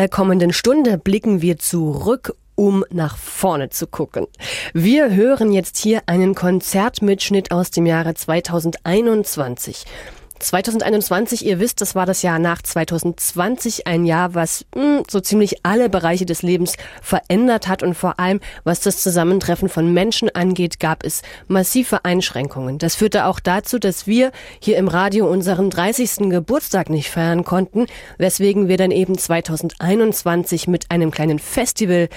der kommenden Stunde blicken wir zurück, um nach vorne zu gucken. Wir hören jetzt hier einen Konzertmitschnitt aus dem Jahre 2021. 2021, ihr wisst, das war das Jahr nach 2020, ein Jahr, was so ziemlich alle Bereiche des Lebens verändert hat, und vor allem, was das Zusammentreffen von Menschen angeht, gab es massive Einschränkungen. Das führte auch dazu, dass wir hier im Radio unseren 30. Geburtstag nicht feiern konnten, weswegen wir dann eben 2021 mit einem kleinen Festival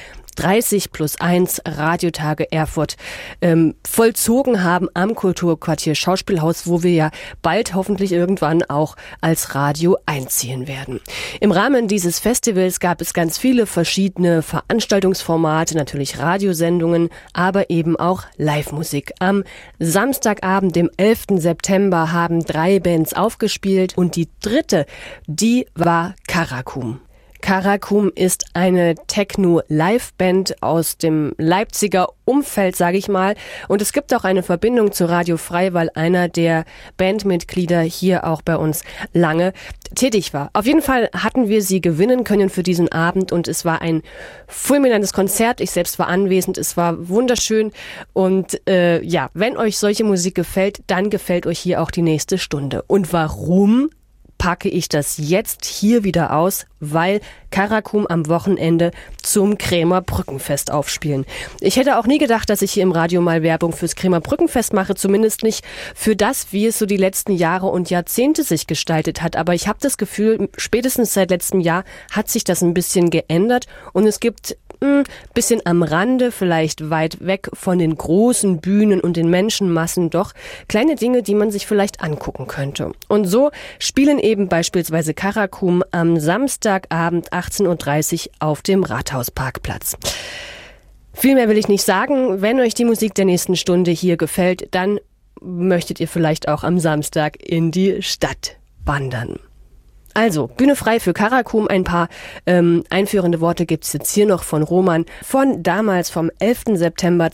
30+1 Radiotage Erfurt vollzogen haben am Kulturquartier Schauspielhaus, wo wir ja bald hoffentlich irgendwann auch als Radio einziehen werden. Im Rahmen dieses Festivals gab es ganz viele verschiedene Veranstaltungsformate, natürlich Radiosendungen, aber eben auch Live-Musik. Am Samstagabend, dem 11. September, haben 3 Bands aufgespielt und die dritte, die war Karakum. Karakum ist eine Techno-Live-Band aus dem Leipziger Umfeld, sage ich mal. Und es gibt auch eine Verbindung zu Radio Frei, weil einer der Bandmitglieder hier auch bei uns lange tätig war. Auf jeden Fall hatten wir sie gewinnen können für diesen Abend und es war ein fulminantes Konzert. Ich selbst war anwesend, es war wunderschön. Und wenn euch solche Musik gefällt, dann gefällt euch hier auch die nächste Stunde. Und warum packe ich das jetzt hier wieder aus? Weil Karakum am Wochenende zum Krämer Brückenfest aufspielen. Ich hätte auch nie gedacht, dass ich hier im Radio mal Werbung fürs Krämer Brückenfest mache, zumindest nicht für das, wie es so die letzten Jahre und Jahrzehnte sich gestaltet hat. Aber ich habe das Gefühl, spätestens seit letztem Jahr hat sich das ein bisschen geändert und es gibt bisschen am Rande, vielleicht weit weg von den großen Bühnen und den Menschenmassen, doch kleine Dinge, die man sich vielleicht angucken könnte. Und so spielen eben beispielsweise Karakum am Samstagabend 18:30 Uhr auf dem Rathausparkplatz. Viel mehr will ich nicht sagen. Wenn euch die Musik der nächsten Stunde hier gefällt, dann möchtet ihr vielleicht auch am Samstag in die Stadt wandern. Also, Bühne frei für Karakum. Ein paar einführende Worte gibt's jetzt hier noch von Roman, von damals vom 11. September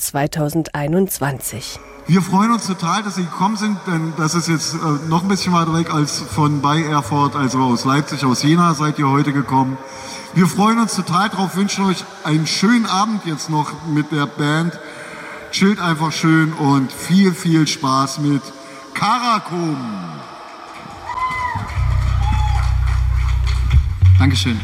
2021. Wir freuen uns total, dass Sie gekommen sind, denn das ist jetzt noch ein bisschen weiter weg als von bei Erfurt, also aus Leipzig, aus Jena seid ihr heute gekommen. Wir freuen uns total drauf, wünschen euch einen schönen Abend jetzt noch mit der Band. Chillt einfach schön und viel, viel Spaß mit Karakum. Dankeschön.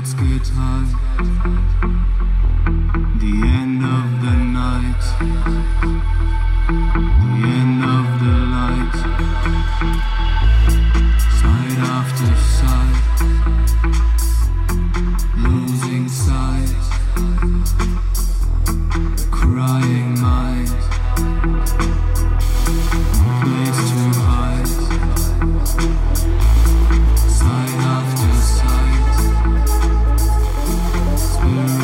bullets get high. The end of the night. The end of the light. Side after side. Losing sight. Crying mind. Place to hide. Side after side. Spirit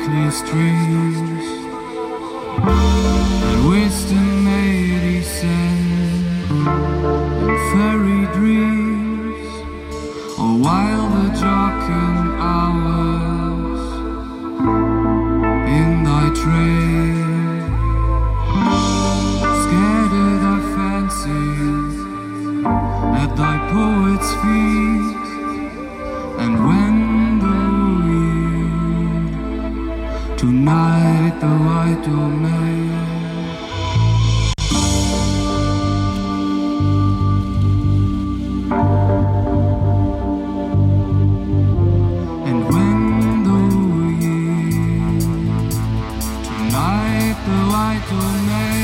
unlikely streams and wisdom 80 cents and fairy dreams, or while the jocking hours in thy train scattered thy fancies at thy poet's feet. And when tonight the white domain. And when the wind, tonight the white domain.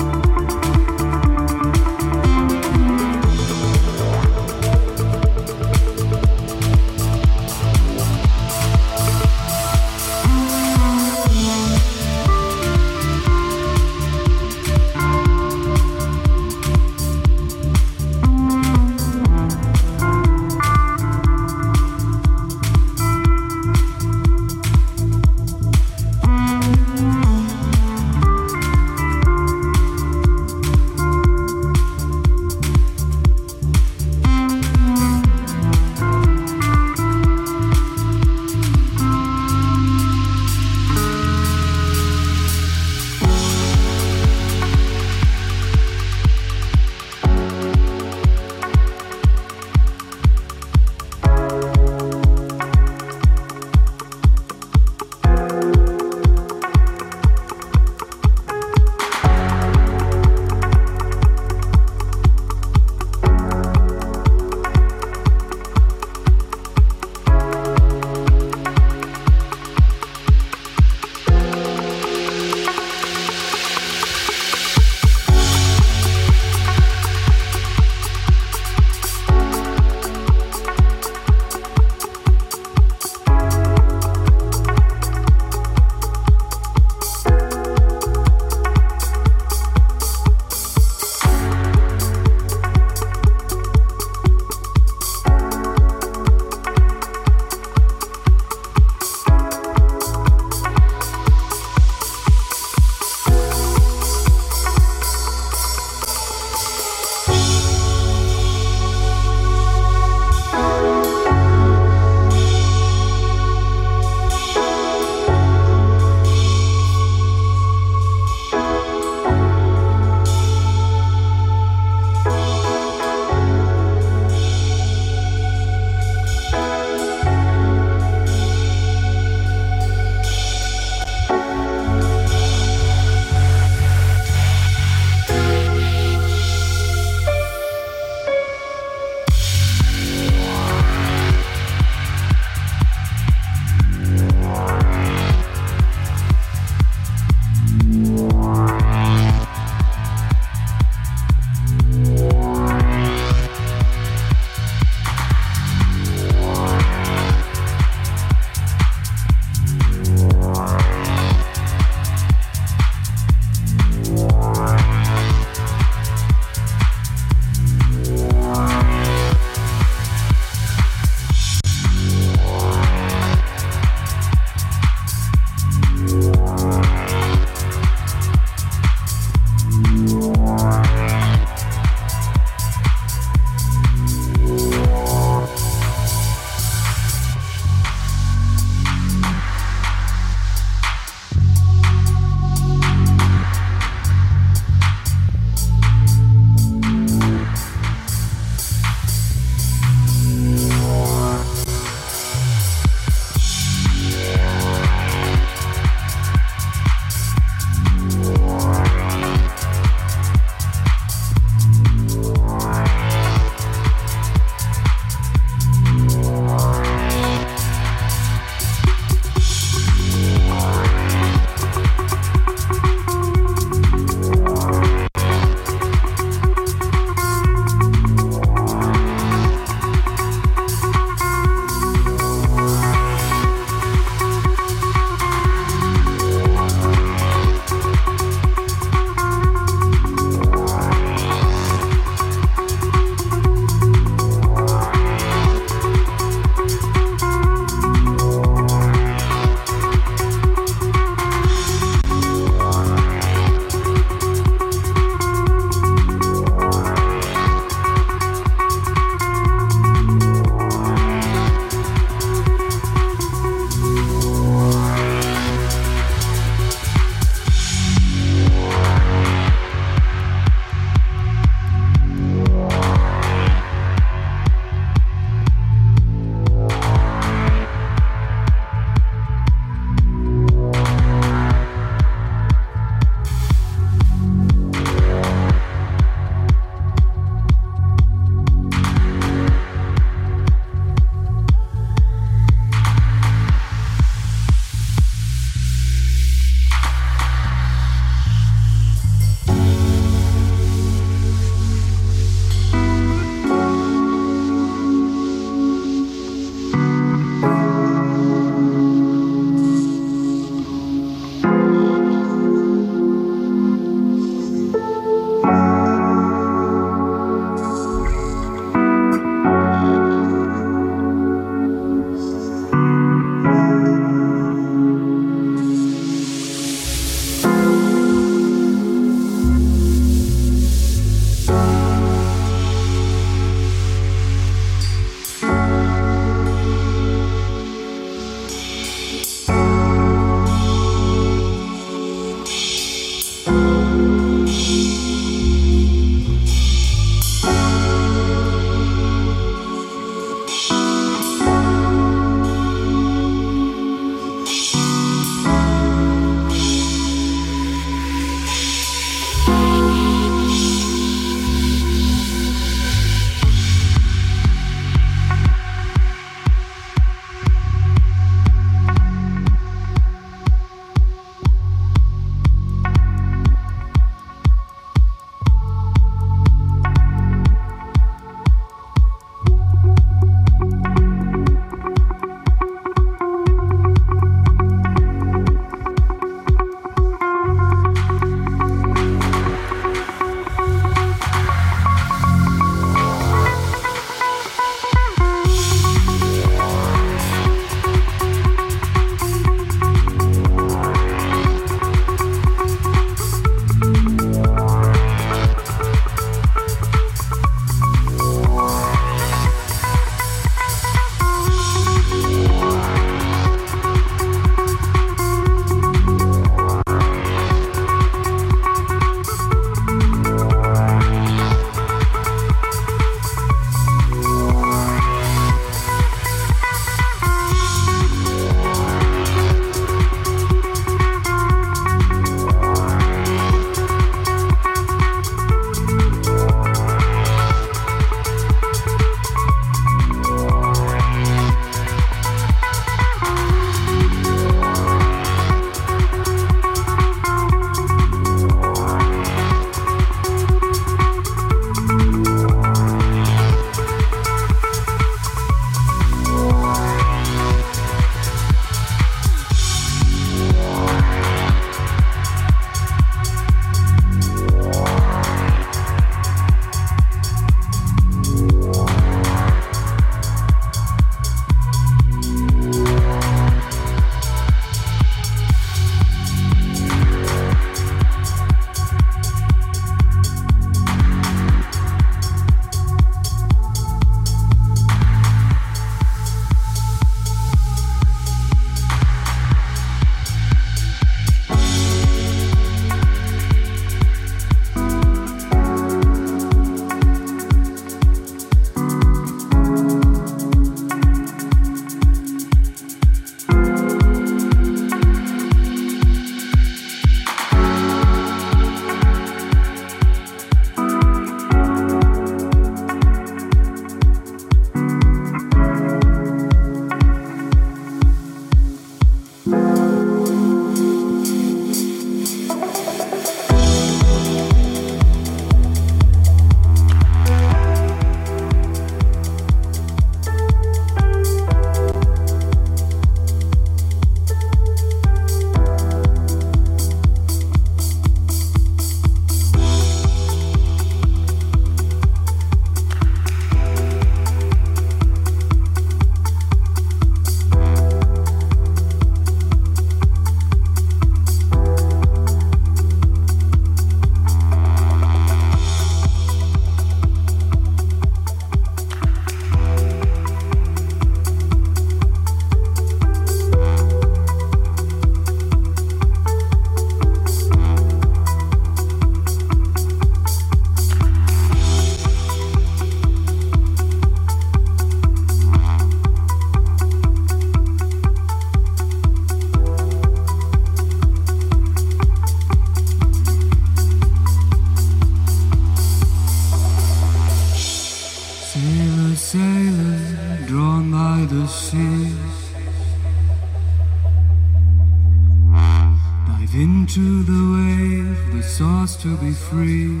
source to be free.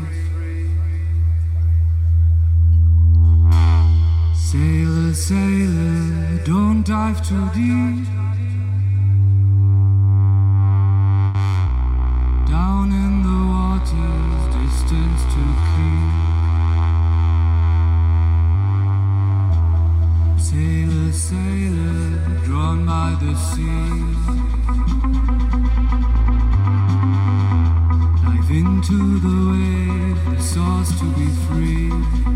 Sailor, sailor, don't dive too deep. Down in the water's distance to keep. Sailor, sailor, drawn by the sea. Dive into the wave, the source to be free.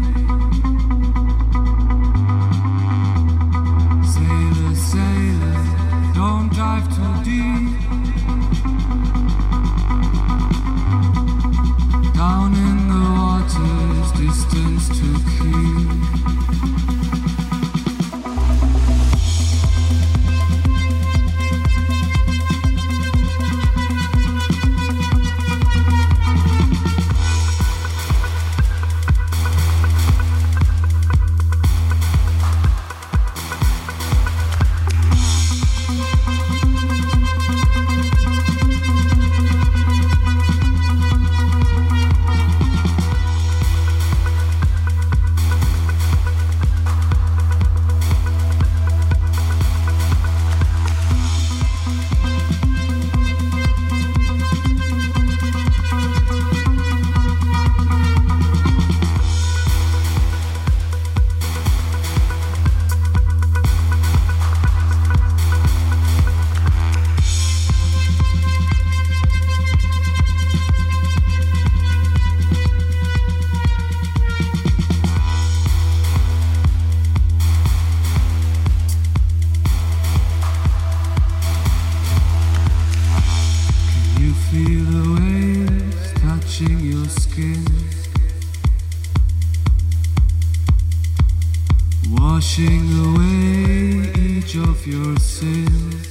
Sailor, sailor, don't dive too deep. Down in the water's distance to keep. Washing away each of your sins.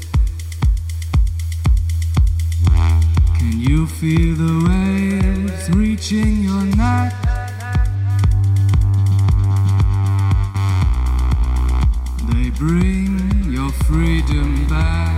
Can you feel the waves reaching your neck? They bring your freedom back.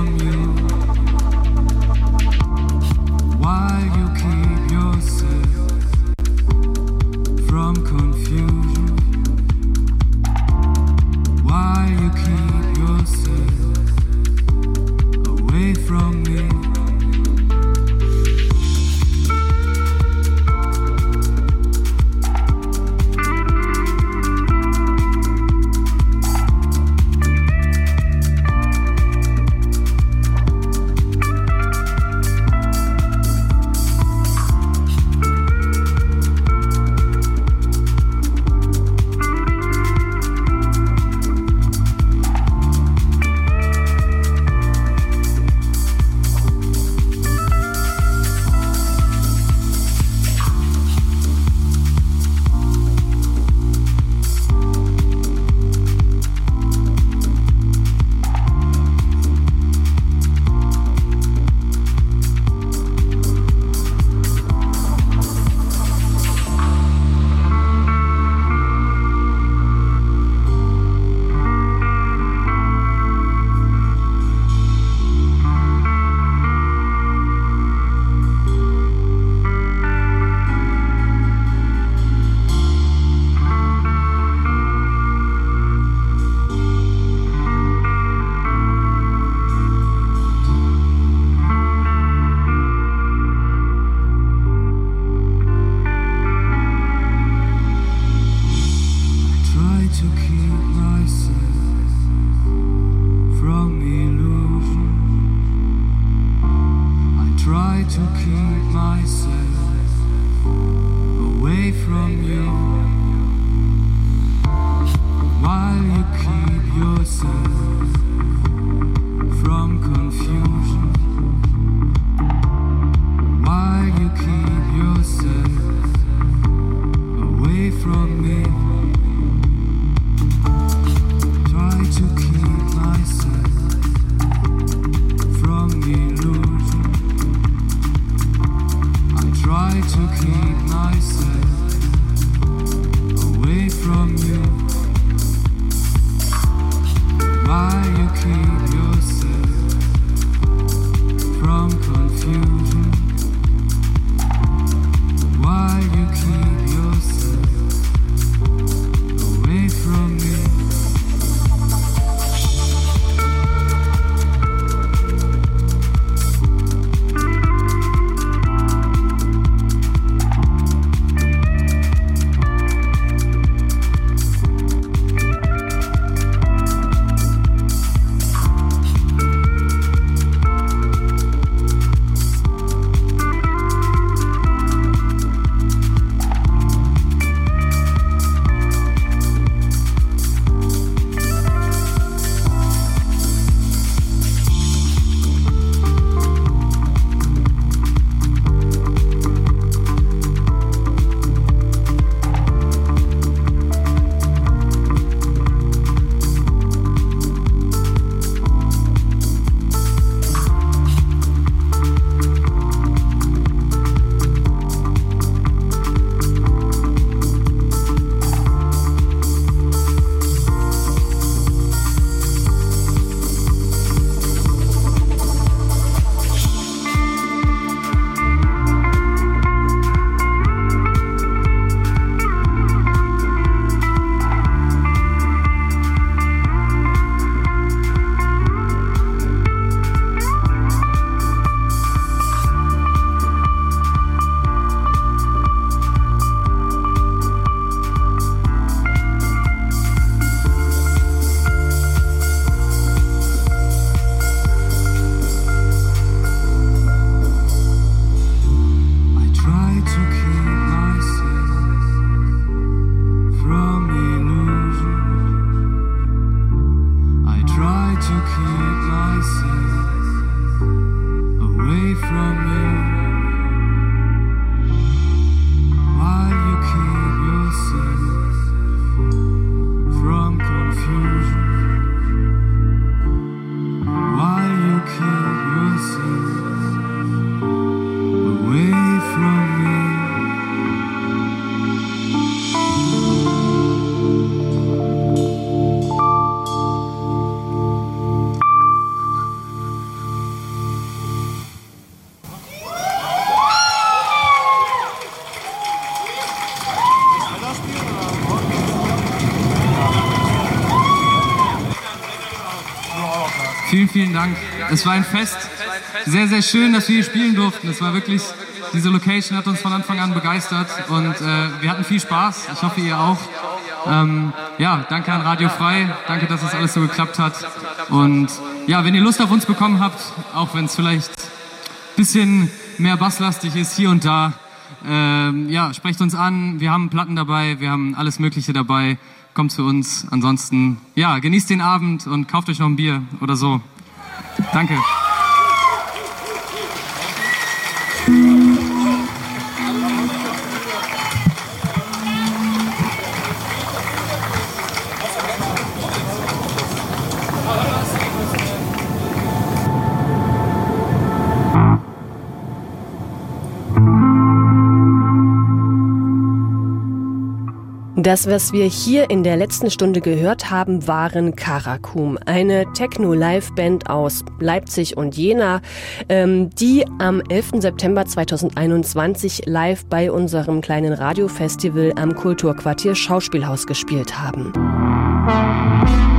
from you. While you keep yourself from confusion. While you keep yourself away from me. Vielen, vielen Dank. Es war ein Fest. Sehr, sehr schön, dass wir hier spielen durften. Es war wirklich, diese Location hat uns von Anfang an begeistert und wir hatten viel Spaß. Ich hoffe, ihr auch. Ja, danke an Radio Frei. Danke, dass es alles so geklappt hat. Und ja, wenn ihr Lust auf uns bekommen habt, auch wenn es vielleicht ein bisschen mehr basslastig ist hier und da, ja, sprecht uns an. Wir haben Platten dabei, wir haben alles Mögliche dabei. Kommt zu uns. Ansonsten, ja, genießt den Abend und kauft euch noch ein Bier oder so. Danke. Das, was wir hier in der letzten Stunde gehört haben, waren Karakum, eine Techno-Live-Band aus Leipzig und Jena, die am 11. September 2021 live bei unserem kleinen Radiofestival am Kulturquartier Schauspielhaus gespielt haben.